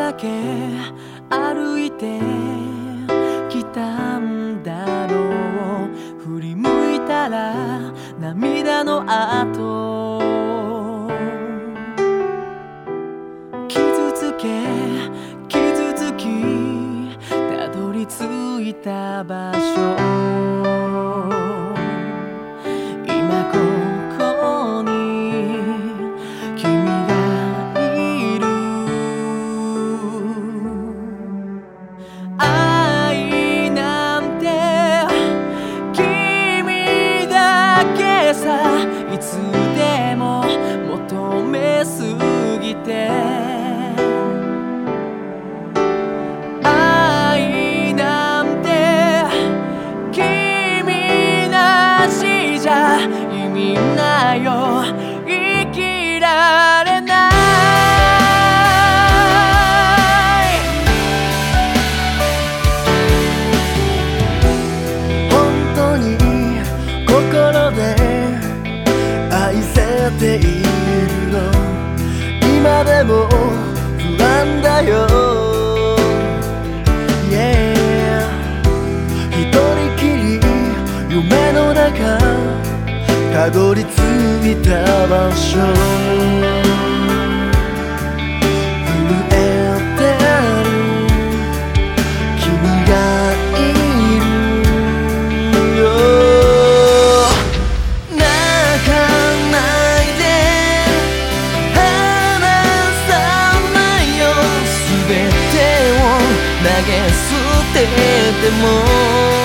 だけ歩いてきたんだろう。振り向いたら涙の跡、傷つけ傷つきたどり着いた場所、今ここに君がいる。愛なんて君だけさ、いつでも求めすぎて。愛なんて君なしじゃ意味ないよ、生きられない。本当に心で愛せているの？今でも不安だよ、yeah。 一人きり夢の中たどり着いた場所、震えてる君がいるよ。泣かないで離さないよ、全てを投げ捨てても